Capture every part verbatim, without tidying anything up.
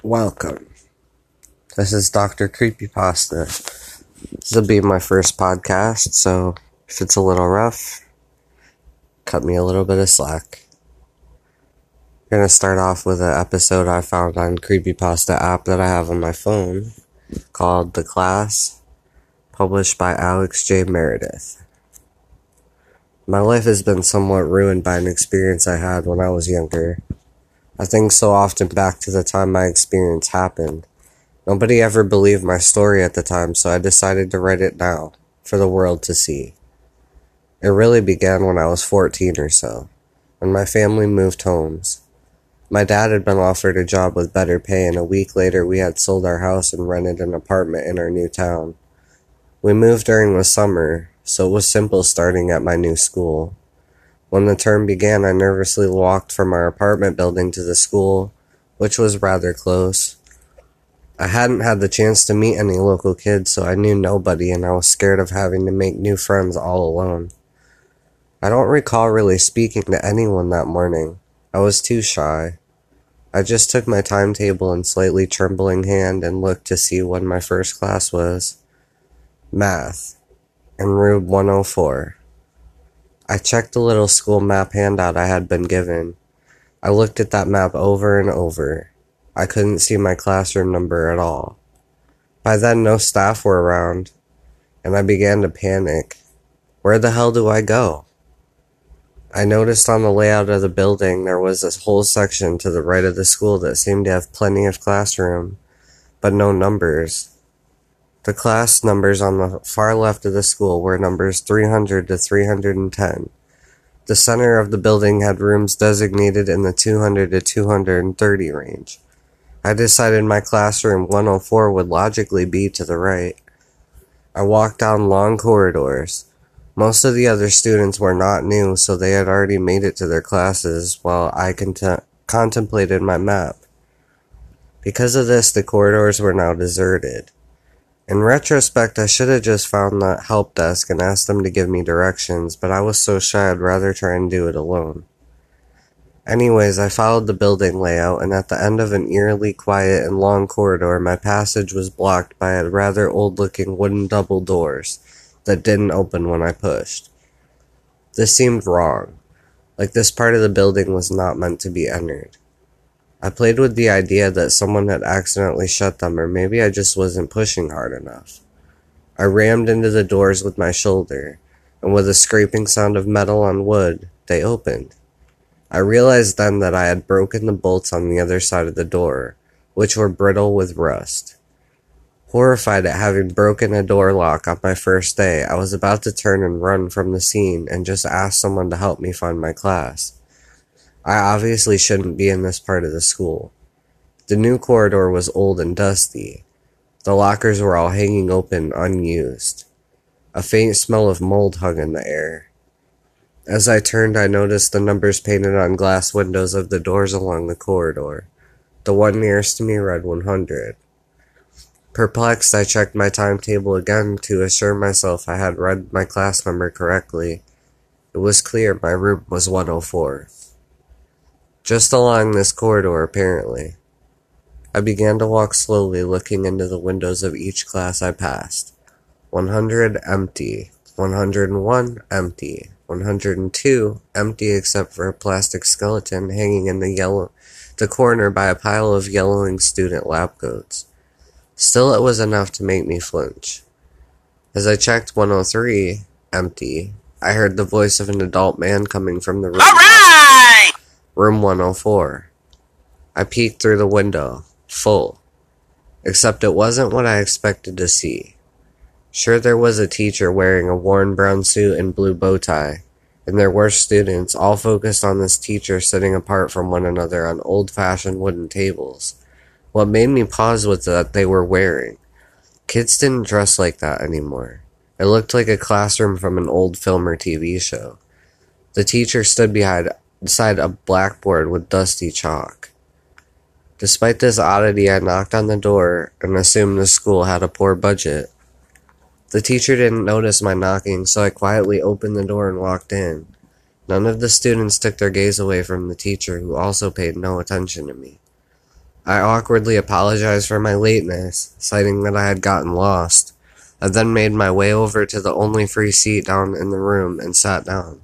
Welcome. This is Doctor Creepypasta. This will be my first podcast, so if it's a little rough, cut me a little bit of slack. I'm going to start off with an episode I found on Creepypasta app that I have on my phone called The Class, published by Alex J. Meredith. My life has been somewhat ruined by an experience I had when I was younger. I think so often back to the time my experience happened. Nobody ever believed my story at the time, so I decided to write it now, for the world to see. It really began when I was fourteen or so, when my family moved homes. My dad had been offered a job with better pay, and a week later we had sold our house and rented an apartment in our new town. We moved during the summer, so it was simple starting at my new school. When the term began, I nervously walked from our apartment building to the school, which was rather close. I hadn't had the chance to meet any local kids, so I knew nobody, and I was scared of having to make new friends all alone. I don't recall really speaking to anyone that morning. I was too shy. I just took my timetable in slightly trembling hand and looked to see when my first class was. Math, in room one oh four. I checked the little school map handout I had been given. I looked at that map over and over. I couldn't see my classroom number at all. By then, no staff were around, and I began to panic. Where the hell do I go? I noticed on the layout of the building there was this whole section to the right of the school that seemed to have plenty of classroom, but no numbers. The class numbers on the far left of the school were numbers three hundred to three hundred ten. The center of the building had rooms designated in the two hundred to two hundred thirty range. I decided my classroom one oh four would logically be to the right. I walked down long corridors. Most of the other students were not new, so they had already made it to their classes while I cont- contemplated my map. Because of this, the corridors were now deserted. In retrospect, I should have just found the help desk and asked them to give me directions, but I was so shy I'd rather try and do it alone. Anyways, I followed the building layout, and at the end of an eerily quiet and long corridor, my passage was blocked by a rather old-looking wooden double doors that didn't open when I pushed. This seemed wrong, like this part of the building was not meant to be entered. I played with the idea that someone had accidentally shut them, or maybe I just wasn't pushing hard enough. I rammed into the doors with my shoulder, and with a scraping sound of metal on wood, they opened. I realized then that I had broken the bolts on the other side of the door, which were brittle with rust. Horrified at having broken a door lock on my first day, I was about to turn and run from the scene and just ask someone to help me find my class. I obviously shouldn't be in this part of the school. The new corridor was old and dusty. The lockers were all hanging open, unused. A faint smell of mold hung in the air. As I turned, I noticed the numbers painted on glass windows of the doors along the corridor. The one nearest to me read one hundred. Perplexed, I checked my timetable again to assure myself I had read my class number correctly. It was clear my room was one oh four. Just along this corridor, apparently. I began to walk slowly, looking into the windows of each class I passed. one hundred empty. one hundred one empty. one hundred two empty except for a plastic skeleton hanging in the yellow, the corner by a pile of yellowing student lab coats. Still, it was enough to make me flinch. As I checked one oh three, empty, I heard the voice of an adult man coming from the room. All right! Room one oh four. I peeked through the window. Full. Except it wasn't what I expected to see. Sure, there was a teacher wearing a worn brown suit and blue bow tie, and there were students, all focused on this teacher sitting apart from one another on old-fashioned wooden tables. What made me pause was that they were wearing. Kids didn't dress like that anymore. It looked like a classroom from an old film or T V show. The teacher stood behind beside a blackboard with dusty chalk. Despite this oddity, I knocked on the door and assumed the school had a poor budget. The teacher didn't notice my knocking, so I quietly opened the door and walked in. None of the students took their gaze away from the teacher, who also paid no attention to me. I awkwardly apologized for my lateness, citing that I had gotten lost. I then made my way over to the only free seat down in the room and sat down.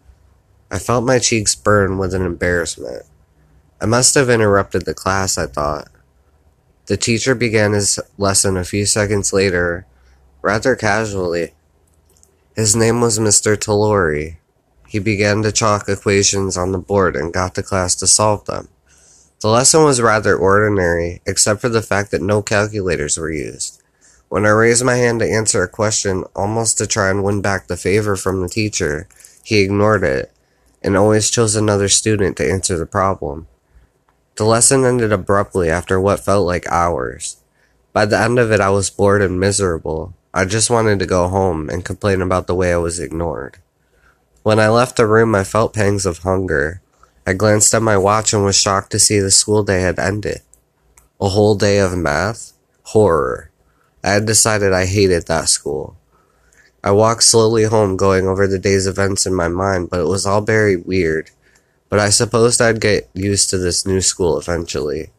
I felt my cheeks burn with an embarrassment. I must have interrupted the class, I thought. The teacher began his lesson a few seconds later, rather casually. His name was Mister Talori. He began to chalk equations on the board and got the class to solve them. The lesson was rather ordinary, except for the fact that no calculators were used. When I raised my hand to answer a question, almost to try and win back the favor from the teacher, he ignored it, and always chose another student to answer the problem. The lesson ended abruptly after what felt like hours. By the end of it, I was bored and miserable. I just wanted to go home and complain about the way I was ignored. When I left the room, I felt pangs of hunger. I glanced at my watch and was shocked to see the school day had ended. A whole day of math? Horror. I had decided I hated that school. I walked slowly home, going over the day's events in my mind, but it was all very weird. But I supposed I'd get used to this new school eventually.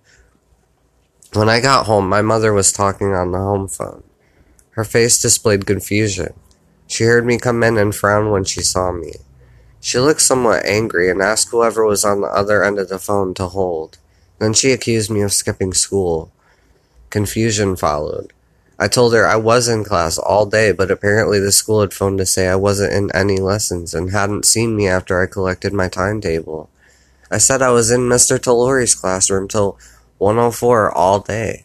When I got home, my mother was talking on the home phone. Her face displayed confusion. She heard me come in and frowned when she saw me. She looked somewhat angry and asked whoever was on the other end of the phone to hold. Then she accused me of skipping school. Confusion followed. I told her I was in class all day, but apparently the school had phoned to say I wasn't in any lessons and hadn't seen me after I collected my timetable. I said I was in Mister Talori's classroom till one oh four all day.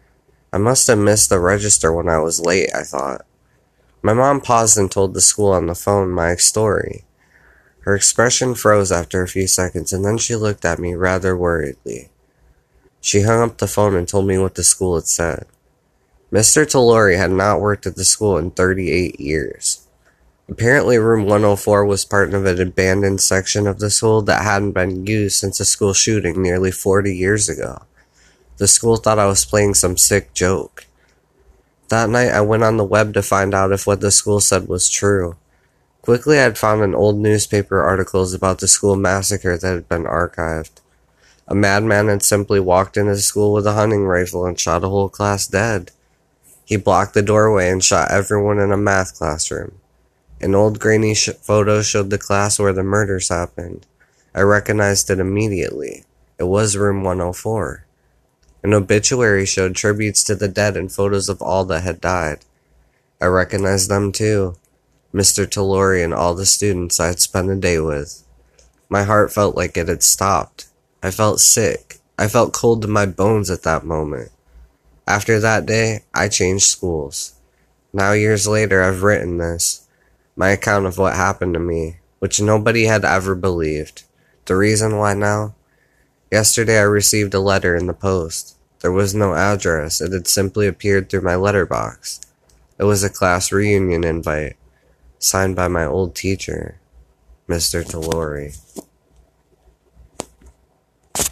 I must have missed the register when I was late, I thought. My mom paused and told the school on the phone my story. Her expression froze after a few seconds, and then she looked at me rather worriedly. She hung up the phone and told me what the school had said. Mister Talori had not worked at the school in thirty-eight years. Apparently room one oh four was part of an abandoned section of the school that hadn't been used since a school shooting nearly forty years ago. The school thought I was playing some sick joke. That night I went on the web to find out if what the school said was true. Quickly I had found an old newspaper articles about the school massacre that had been archived. A madman had simply walked into the school with a hunting rifle and shot a whole class dead. He blocked the doorway and shot everyone in a math classroom. An old grainy sh- photo showed the class where the murders happened. I recognized it immediately. It was room one oh four. An obituary showed tributes to the dead and photos of all that had died. I recognized them too. Mister Talori and all the students I had spent a day with. My heart felt like it had stopped. I felt sick. I felt cold to my bones at that moment. After that day, I changed schools. Now years later, I've written this, my account of what happened to me, which nobody had ever believed. The reason why now? Yesterday I received a letter in the post. There was no address, it had simply appeared through my letterbox. It was a class reunion invite, signed by my old teacher, Mister Talori.